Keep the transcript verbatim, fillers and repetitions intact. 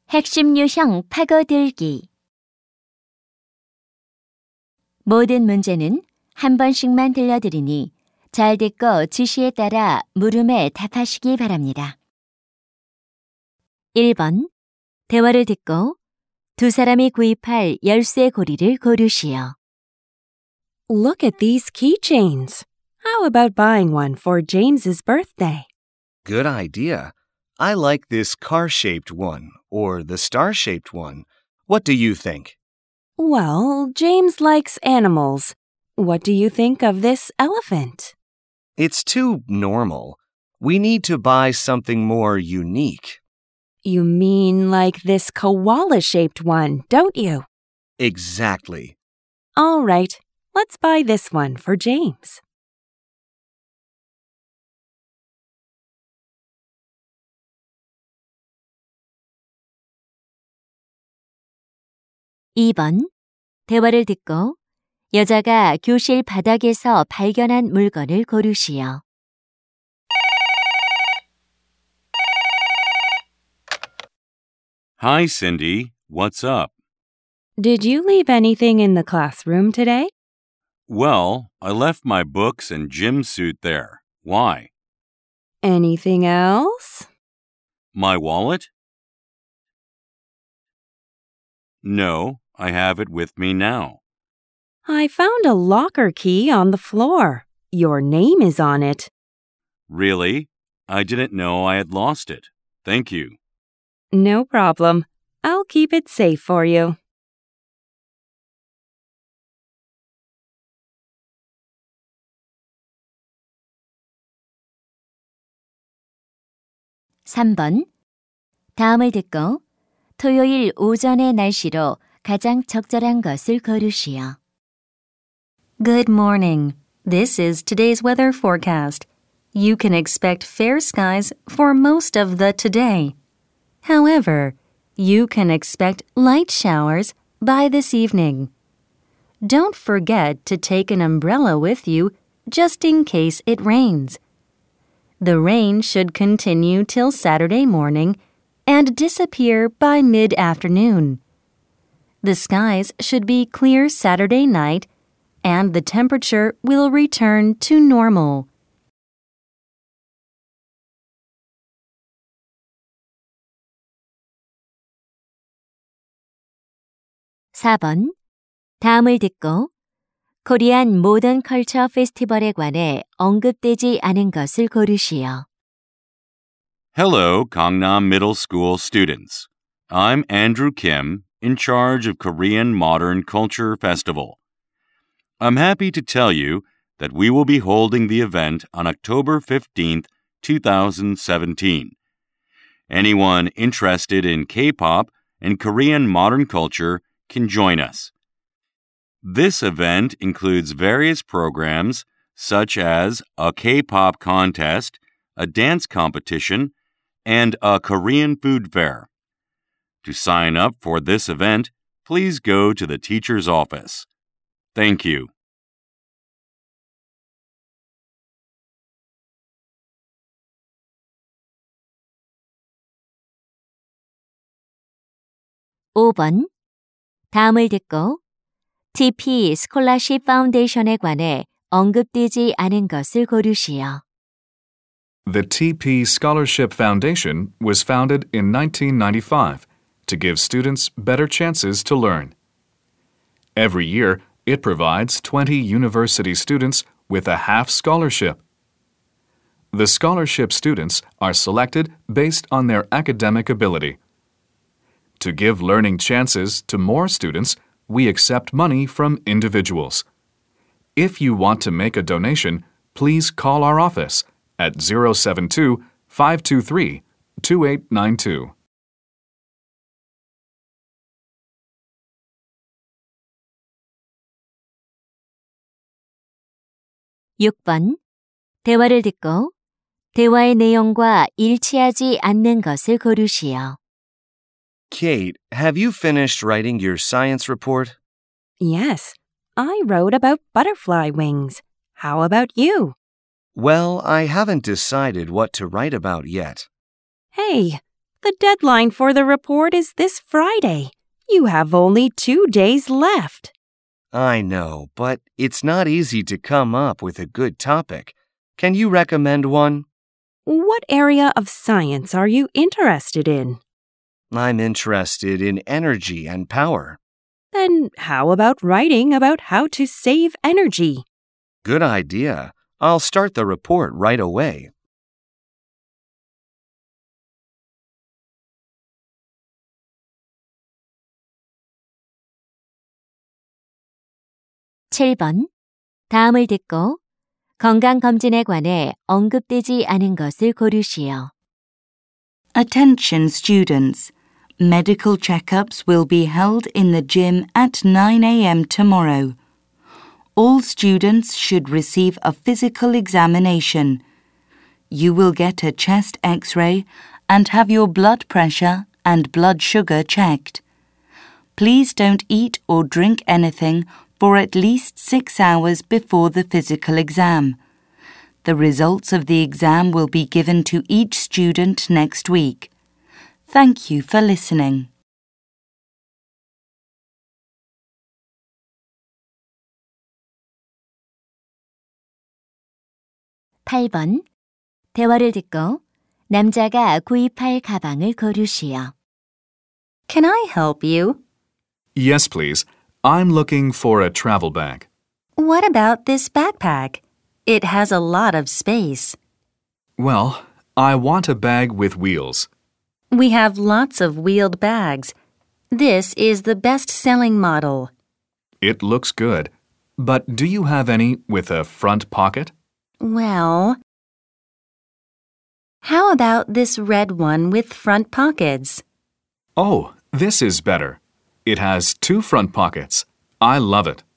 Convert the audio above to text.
핵심 유형 파고들기. 모든 문제는 한 번씩만 들려드리니 잘 듣고 지시에 따라 물음에 답하시기 바랍니다. 일 번. 대화를 듣고 두 사람이 구입할 열쇠 고리를 고르시오. Look at these keychains. How about buying one for James's birthday? Good idea. I like this car-shaped one or the star-shaped one. What do you think? Well, James likes animals. What do you think of this elephant? It's too normal. We need to buy something more unique. You mean like this koala-shaped one, don't you? Exactly. All right, let's buy this one for James. 이 번. 대화를 듣고 여자가 교실 바닥에서 발견한 물건을 고르시오. Hi, Cindy. What's up? Did you leave anything in the classroom today? Well, I left my books and gym suit there. Why? Anything else? My wallet? No, I have it with me now. I found a locker key on the floor. Your name is on it. Really? I didn't know I had lost it. Thank you. No problem. I'll keep it safe for you. 삼 번. 다음을 듣고 토요일 오전의 날씨로 가장 적절한 것을 고르시오. Good morning. This is today's weather forecast. You can expect fair skies for most of the today. However, you can expect light showers by this evening. Don't forget to take an umbrella with you just in case it rains. The rain should continue till Saturday morning and disappear by mid-afternoon. The skies should be clear Saturday night and the temperature will return to normal. 사 번. 다음을 듣고 코리안 모던 컬처 페스티벌에 관해 언급되지 않은 것을 고르시오. Hello, Gangnam Middle School students. I'm Andrew Kim, in charge of Korean Modern Culture Festival. I'm happy to tell you that we will be holding the event on October fifteenth, twenty seventeen. Anyone interested in K-pop and Korean modern culture can join us. This event includes various programs such as a K-pop contest, a dance competition, and a Korean food fair. To sign up for this event, please go to the teacher's office. Thank you. 오 번. 다음을 듣고 티피 스콜라십 파운데이션에 관해 언급되지 않은 것을 고르시오. The T P Scholarship Foundation was founded in nineteen ninety-five to give students better chances to learn. Every year, it provides twenty university students with a half scholarship. The scholarship students are selected based on their academic ability. To give learning chances to more students, we accept money from individuals. If you want to make a donation, please call our office at zero seven two, five two three, two eight nine two. 육 번. 대화를 듣고 대화의 내용과 일치하지 않는 것을 고르시오. Kate, have you finished writing your science report? Yes, I wrote about butterfly wings. How about you? Well, I haven't decided what to write about yet. Hey, The deadline for the report is this Friday. You have only two days left. I know, but it's not easy to come up with a good topic. Can you recommend one? What area of science are you interested in? I'm interested in energy and power. Then how about writing about how to save energy? Good idea. I'll start the report right away. 칠 번. 다음을 듣고 건강검진에 관해 언급되지 않은 것을 고르시오. Attention students. Medical checkups will be held in the gym at nine a.m. tomorrow. All students should receive a physical examination. You will get a chest x-ray and have your blood pressure and blood sugar checked. Please don't eat or drink anything for at least six hours before the physical exam. The results of the exam will be given to each student next week. Thank you for listening. 팔 번. 대화를 듣고 남자가 구입할 가방을 고르시오. Can I help you? Yes, please. I'm looking for a travel bag. What about this backpack? It has a lot of space. Well, I want a bag with wheels. We have lots of wheeled bags. This is the best-selling model. It looks good. But do you have any with a front pocket? Well, how about this red one with front pockets? Oh, this is better. It has two front pockets. I love it.